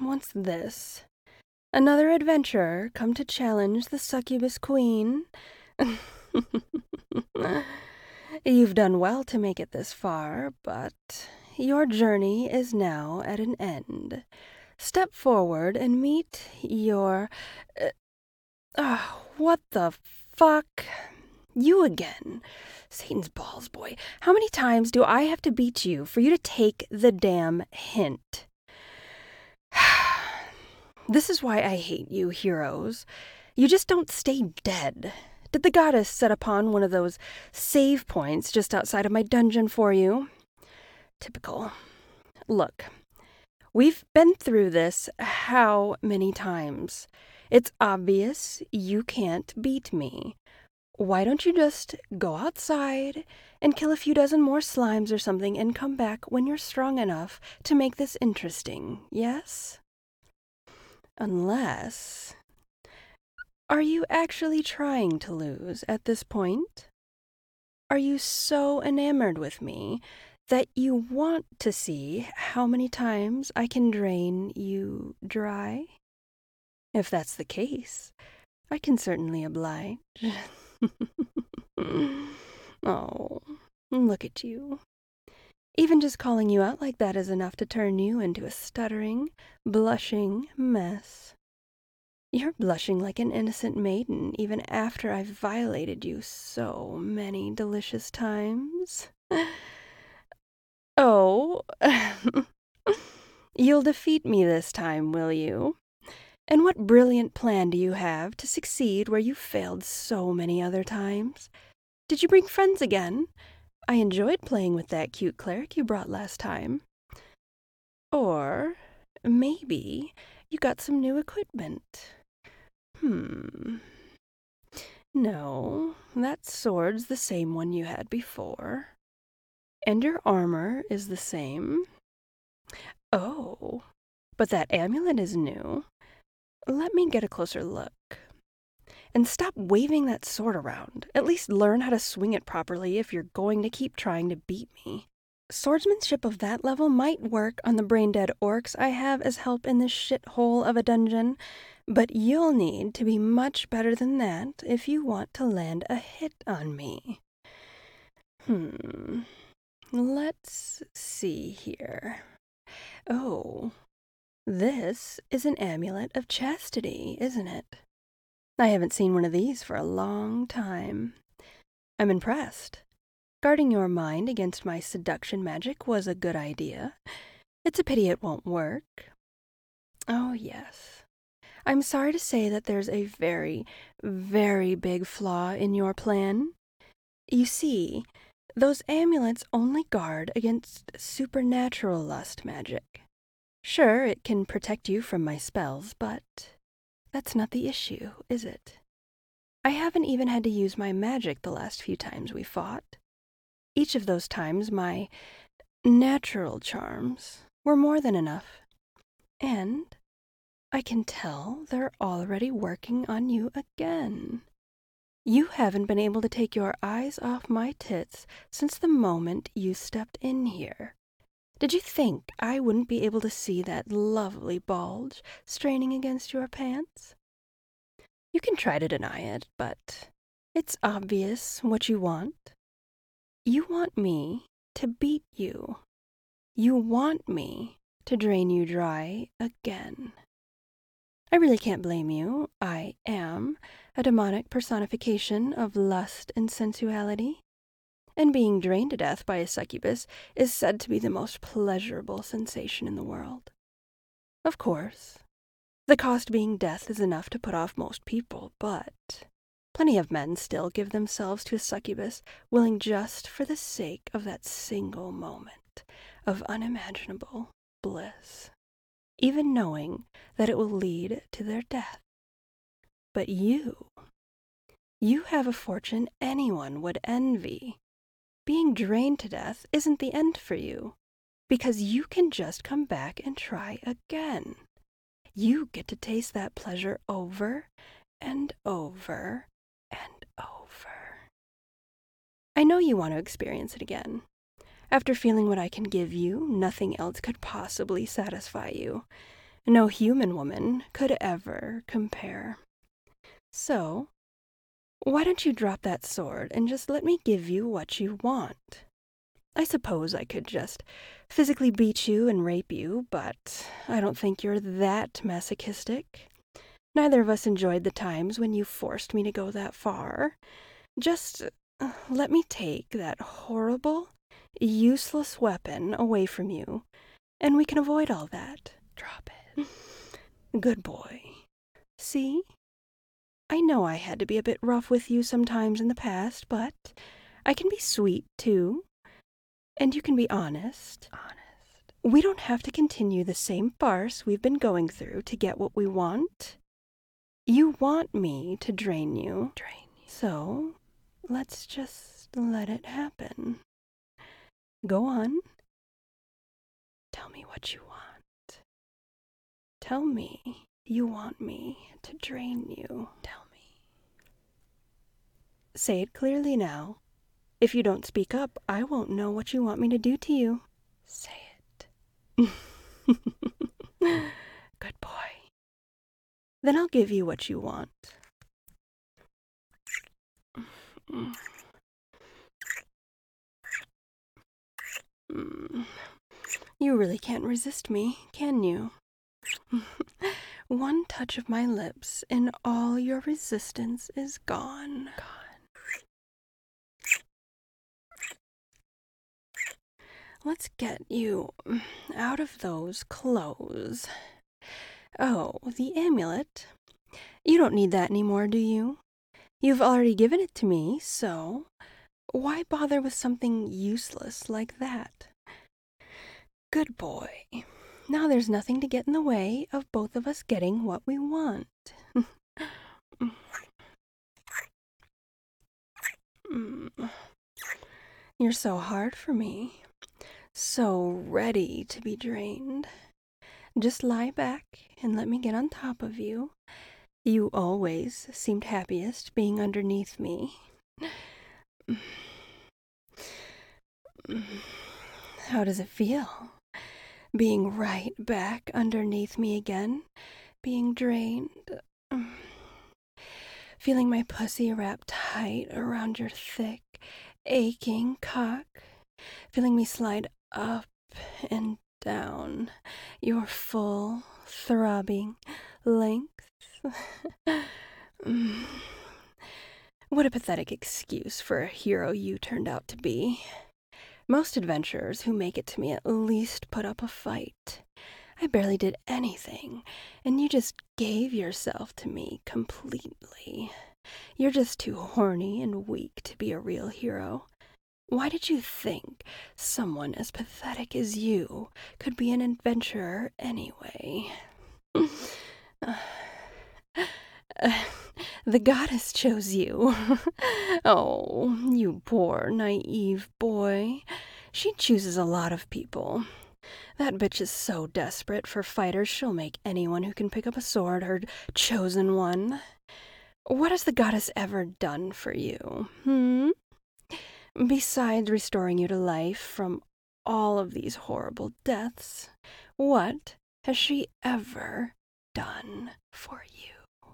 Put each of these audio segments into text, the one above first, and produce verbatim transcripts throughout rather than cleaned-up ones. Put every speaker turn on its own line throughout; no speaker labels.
what's this? Another adventurer come to challenge the succubus queen? You've done well to make it this far, but your journey is now at an end. Step forward and meet your... Uh, oh, what the fuck? You again. Satan's balls, boy. How many times do I have to beat you for you to take the damn hint? This is why I hate you, heroes. You just don't stay dead. Did the goddess set upon one of those save points just outside of my dungeon for you? Typical. Look, we've been through this how many times? It's obvious you can't beat me. Why don't you just go outside and kill a few dozen more slimes or something and come back when you're strong enough to make this interesting, yes? Unless... Are you actually trying to lose at this point? Are you so enamored with me that you want to see how many times I can drain you dry? If that's the case, I can certainly oblige. Oh, look at you. Even just calling you out like that is enough to turn you into a stuttering, blushing mess. You're blushing like an innocent maiden even after I've violated you so many delicious times. Oh, you'll defeat me this time, will you? And what brilliant plan do you have to succeed where you failed so many other times? Did you bring friends again? I enjoyed playing with that cute cleric you brought last time. Or maybe you got some new equipment. Hmm. No, that sword's the same one you had before. And your armor is the same. Oh, but that amulet is new. Let me get a closer look. And stop waving that sword around. At least learn how to swing it properly if you're going to keep trying to beat me. Swordsmanship of that level might work on the brain-dead orcs I have as help in this shithole of a dungeon, but you'll need to be much better than that if you want to land a hit on me. Hmm. Let's see here. Oh, this is an amulet of chastity, isn't it? I haven't seen one of these for a long time. I'm impressed. Guarding your mind against my seduction magic was a good idea. It's a pity it won't work. Oh, yes. I'm sorry to say that there's a very, very big flaw in your plan. You see, those amulets only guard against supernatural lust magic. Sure, it can protect you from my spells, but that's not the issue, is it? I haven't even had to use my magic the last few times we fought. Each of those times, my natural charms were more than enough. And I can tell they're already working on you again. You haven't been able to take your eyes off my tits since the moment you stepped in here. Did you think I wouldn't be able to see that lovely bulge straining against your pants? You can try to deny it, but it's obvious what you want. You want me to beat you. You want me to drain you dry again. I really can't blame you. I am a demonic personification of lust and sensuality, and being drained to death by a succubus is said to be the most pleasurable sensation in the world. Of course, the cost being death is enough to put off most people, but plenty of men still give themselves to a succubus, willing just for the sake of that single moment of unimaginable bliss, even knowing that it will lead to their death. But you, you have a fortune anyone would envy. Being drained to death isn't the end for you, because you can just come back and try again. You get to taste that pleasure over and over and over. I know you want to experience it again. After feeling what I can give you, nothing else could possibly satisfy you. No human woman could ever compare. So, why don't you drop that sword and just let me give you what you want? I suppose I could just physically beat you and rape you, but I don't think you're that masochistic. Neither of us enjoyed the times when you forced me to go that far. Just uh, let me take that horrible, useless weapon away from you, and we can avoid all that. Drop it. Good boy. See? I know I had to be a bit rough with you sometimes in the past, but I can be sweet, too. And you can be honest. Honest. We don't have to continue the same farce we've been going through to get what we want. You want me to drain you. Drain you. So, let's just let it happen. Go on. Tell me what you want. Tell me you want me to drain you. Tell me. Say it clearly now. If you don't speak up, I won't know what you want me to do to you. Say it. Good boy. Then I'll give you what you want. You really can't resist me, can you? One touch of my lips and all your resistance is gone. Gone. Let's get you out of those clothes. Oh, the amulet. You don't need that anymore, do you? You've already given it to me, so why bother with something useless like that? Good boy. Now there's nothing to get in the way of both of us getting what we want. You're so hard for me. So ready to be drained. Just lie back and let me get on top of you. You always seemed happiest being underneath me. How does it feel? Being right back underneath me again? Being drained? Feeling my pussy wrapped tight around your thick, aching cock? Feeling me slide up and down your full, throbbing length? What a pathetic excuse for a hero you turned out to be. Most adventurers who make it to me at least put up a fight. I barely did anything, and you just gave yourself to me completely. You're just too horny and weak to be a real hero. Why did you think someone as pathetic as you could be an adventurer anyway? The goddess chose you. Oh, you poor, naive boy. She chooses a lot of people. That bitch is so desperate for fighters, she'll make anyone who can pick up a sword her chosen one. What has the goddess ever done for you, hmm? Besides restoring you to life from all of these horrible deaths, what has she ever done for you?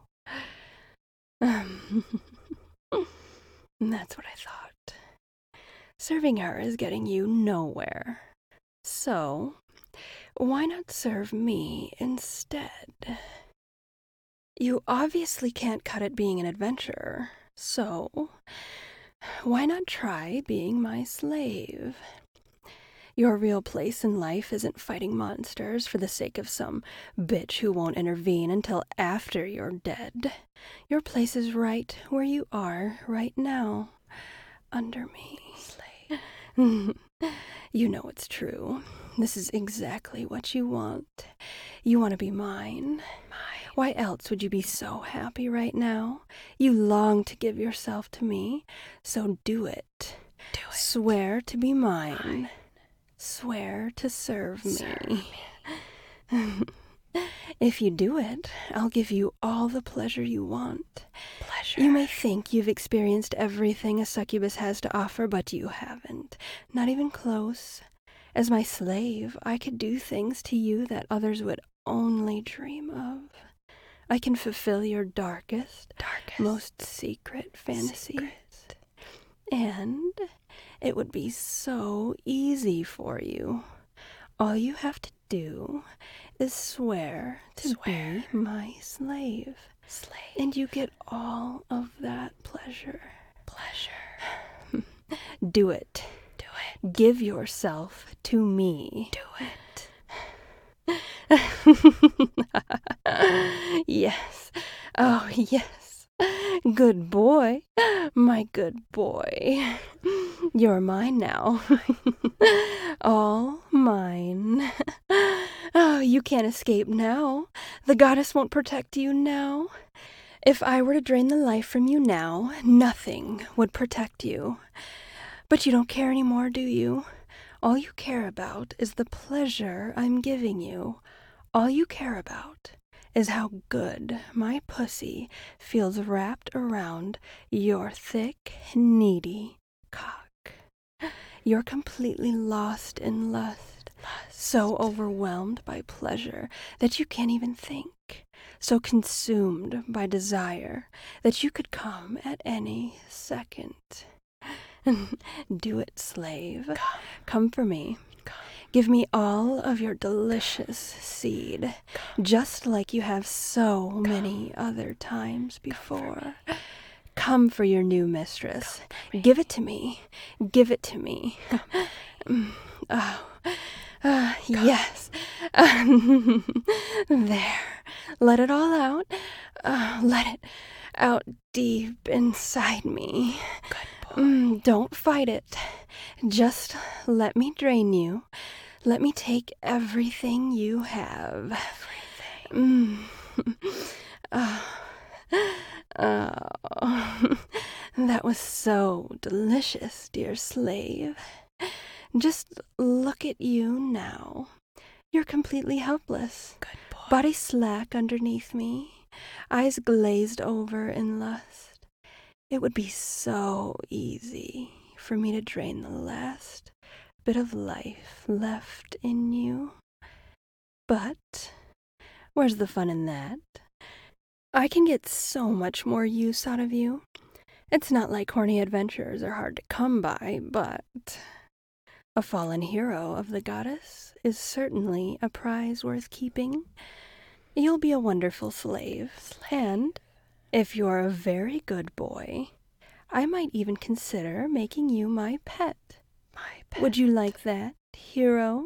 That's what I thought. Serving her is getting you nowhere. So, why not serve me instead? You obviously can't cut it being an adventurer, so why not try being my slave? Your real place in life isn't fighting monsters for the sake of some bitch who won't intervene until after you're dead. Your place is right where you are right now, under me. Slave. You know it's true. This is exactly what you want. You want to be mine. Mine. Why else would you be so happy right now? You long to give yourself to me, so do it. Do it. Swear to be mine. mine. Swear to serve, serve me. me. If you do it, I'll give you all the pleasure you want. Pleasure. You may think you've experienced everything a succubus has to offer, but you haven't. Not even close. As my slave, I could do things to you that others would only dream of. I can fulfill your darkest,
Darkest.
most secret fantasies.
Secret.
And it would be so easy for you. All you have to do is swear to
Swear.
be my slave.
Slave.
And you get all of that pleasure.
Pleasure.
Do it.
Do it.
Give yourself to me.
Do it.
Yes. Oh, yes. Good boy. My good boy. You're mine now. All mine. Oh, you can't escape now. The goddess won't protect you now. If I were to drain the life from you now, nothing would protect you. But you don't care anymore, do you? All you care about is the pleasure I'm giving you. All you care about is how good my pussy feels wrapped around your thick, needy cock. You're completely lost in lust,
Lust.
so overwhelmed by pleasure that you can't even think, so consumed by desire that you could come at any second. Do it, slave.
Come.
Come for me.
Come.
Give me all of your delicious seed,
Come.
just like you have so
Come.
many other times before.
Come for,
Come for your new mistress.
Come
Give it to me. Give it to me. Oh, uh, yes. There. Let it all out. Uh, let it out deep inside me.
Good boy.
Mm, don't fight it. Just let me drain you. Let me take everything you have.
Everything.
Mm. Oh. Oh. That was so delicious, dear slave. Just look at you now. You're completely helpless.
Good boy.
Body slack underneath me. Eyes glazed over in lust. It would be so easy for me to drain the last bit of life left in you. But where's the fun in that? I can get so much more use out of you. It's not like horny adventures are hard to come by, but a fallen hero of the goddess is certainly a prize worth keeping. You'll be a wonderful slave, and if you're a very good boy, I might even consider making you my pet.
My pet.
Would you like that, hero?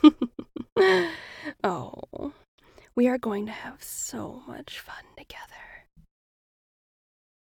Oh, we are going to have so much fun together.